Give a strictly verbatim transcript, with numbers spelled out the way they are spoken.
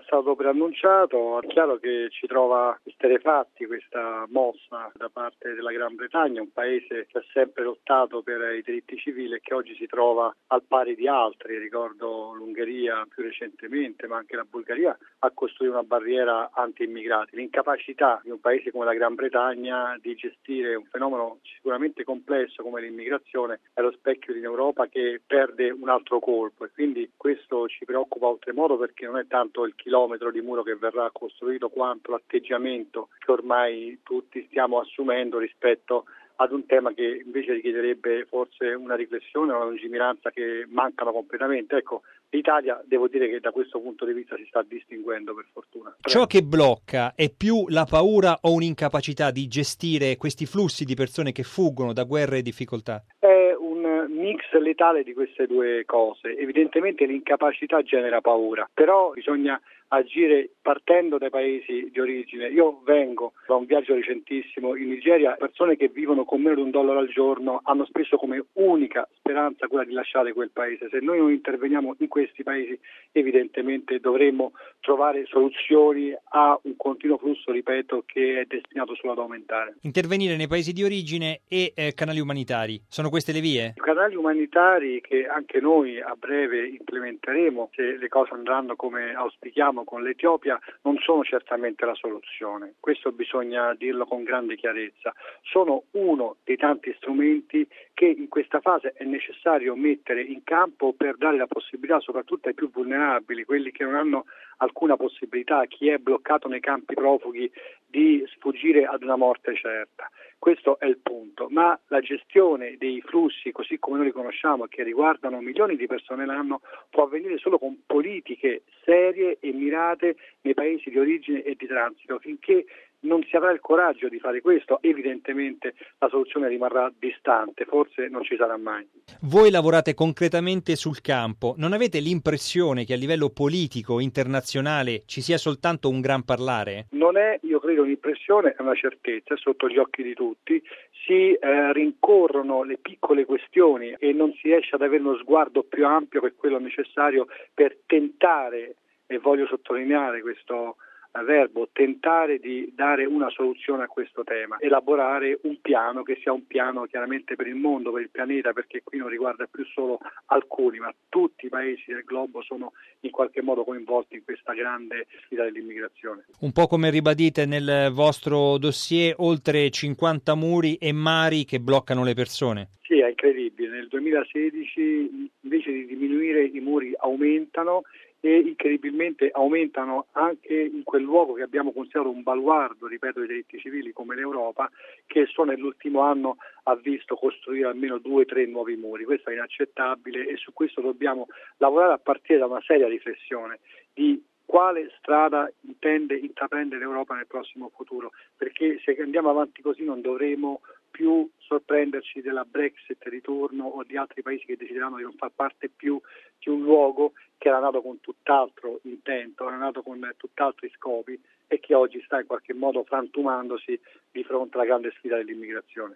stato preannunciato. È chiaro che ci trova esterefatti questa mossa da parte della Gran Bretagna, un paese che ha sempre lottato per i diritti civili e che oggi si trova al pari di altri. Ricordo l'Ungheria più recentemente, ma anche la Bulgaria, a costruire una barriera anti-immigrati. L'incapacità di un paese come la Gran Bretagna di gestire un fenomeno sicuramente complesso come l'immigrazione è lo specchio di un'Europa che perde un altro colpo, e quindi questo ci preoccupa oltremodo, perché non è tanto il chilometro di muro che verrà costruito quanto l'atteggiamento che ormai tutti stiamo assumendo rispetto ad un tema che invece richiederebbe forse una riflessione, una lungimiranza che mancano completamente. Ecco, l'Italia devo dire che da questo punto di vista si sta distinguendo, per fortuna. Ciò che blocca è più la paura o un'incapacità di gestire questi flussi di persone che fuggono da guerre e difficoltà? È un mix letale di queste due cose. Evidentemente l'incapacità genera paura, però bisogna agire partendo dai paesi di origine. Io vengo da un viaggio recentissimo in Nigeria. Persone che vivono con meno di un dollaro al giorno hanno spesso come unica speranza quella di lasciare quel paese. Se noi non interveniamo in questi paesi, evidentemente dovremmo trovare soluzioni a un continuo flusso, ripeto, che è destinato solo ad aumentare. Intervenire nei paesi di origine e eh, canali umanitari, sono queste le vie? I canali umanitari che anche noi a breve implementeremo, se le cose andranno come auspichiamo con l'Etiopia, non sono certamente la soluzione. Questo bisogna dirlo con grande chiarezza. Sono uno dei tanti strumenti che in questa fase è necessario mettere in campo per dare la possibilità soprattutto ai più vulnerabili, quelli che non hanno alcuna possibilità, chi è bloccato nei campi profughi, di sfuggire ad una morte certa. Questo è il punto, ma la gestione dei flussi, così come noi li conosciamo, che riguardano milioni di persone l'anno, può avvenire solo con politiche serie e mirate nei paesi di origine e di transito. Finché non si avrà il coraggio di fare questo, evidentemente la soluzione rimarrà distante, forse non ci sarà mai. Voi lavorate concretamente sul campo, non avete l'impressione che a livello politico internazionale ci sia soltanto un gran parlare? Non è, io credo, un'impressione, è una certezza, è sotto gli occhi di tutti. Si eh, rincorrono le piccole questioni e non si riesce ad avere uno sguardo più ampio, che è quello necessario per tentare, e voglio sottolineare questo verbo, tentare di dare una soluzione a questo tema, elaborare un piano che sia un piano chiaramente per il mondo, per il pianeta, perché qui non riguarda più solo alcuni, ma tutti i paesi del globo sono in qualche modo coinvolti in questa grande sfida dell'immigrazione. Un po' come ribadite nel vostro dossier, oltre cinquanta muri e mari che bloccano le persone. Sì, è incredibile. Nel duemilasedici invece di diminuire i muri aumentano, e incredibilmente aumentano anche in quel luogo che abbiamo considerato un baluardo, ripeto, dei diritti civili come l'Europa, che solo nell'ultimo anno ha visto costruire almeno due o tre nuovi muri. Questo è inaccettabile e su questo dobbiamo lavorare a partire da una seria riflessione di quale strada intende intraprendere l'Europa nel prossimo futuro, perché se andiamo avanti così non dovremo più sorprenderci della Brexit di turno o di altri paesi che decideranno di non far parte più di un luogo che era nato con tutt'altro intento, era nato con tutt'altri scopi e che oggi sta in qualche modo frantumandosi di fronte alla grande sfida dell'immigrazione.